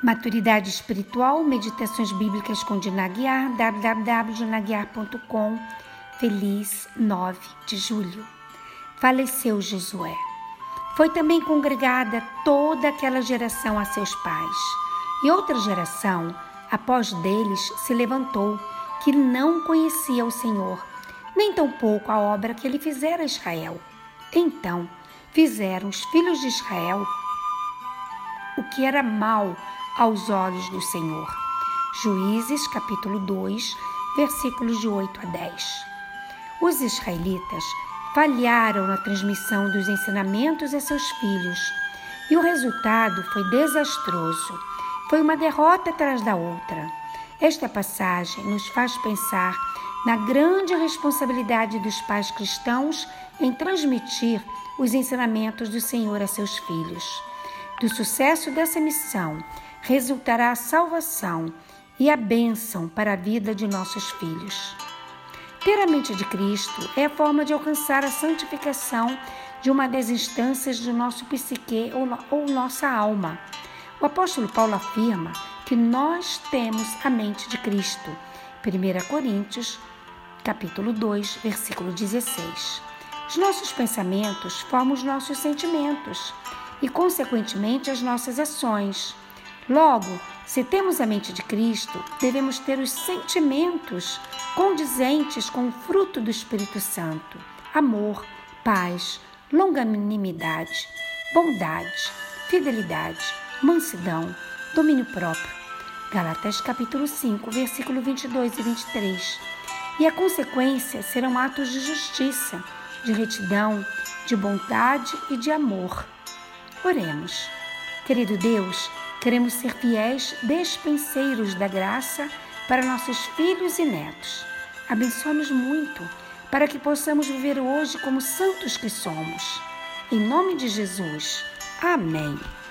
Maturidade espiritual, meditações bíblicas com Dina Aguiar, www.dinaguiar.com. Feliz 9 de julho. Faleceu Josué. Foi também congregada toda aquela geração a seus pais. E outra geração, após deles, se levantou, que não conhecia o Senhor, nem tampouco a obra que ele fizera a Israel. Então, fizeram os filhos de Israel o que era mal aos olhos do Senhor. Juízes, capítulo 2, versículos de 8 a 10. Os israelitas falharam na transmissão dos ensinamentos a seus filhos, e o resultado foi desastroso. Foi uma derrota atrás da outra. Esta passagem nos faz pensar na grande responsabilidade dos pais cristãos em transmitir os ensinamentos do Senhor a seus filhos. Do sucesso dessa missão resultará a salvação e a bênção para a vida de nossos filhos. Ter a mente de Cristo é a forma de alcançar a santificação de uma das instâncias do nosso psique ou nossa alma. O apóstolo Paulo afirma que nós temos a mente de Cristo. 1 Coríntios, capítulo 2, versículo 16. Os nossos pensamentos formam os nossos sentimentos e, consequentemente, as nossas ações. Logo, se temos a mente de Cristo, devemos ter os sentimentos condizentes com o fruto do Espírito Santo: amor, paz, longanimidade, bondade, fidelidade, mansidão, domínio próprio. Gálatas capítulo 5, versículo 22 e 23. E a consequência serão atos de justiça, de retidão, de bondade e de amor. Oremos. Querido Deus, queremos ser fiéis despenseiros da graça para nossos filhos e netos. Abençoa-nos muito para que possamos viver hoje como santos que somos. Em nome de Jesus. Amém.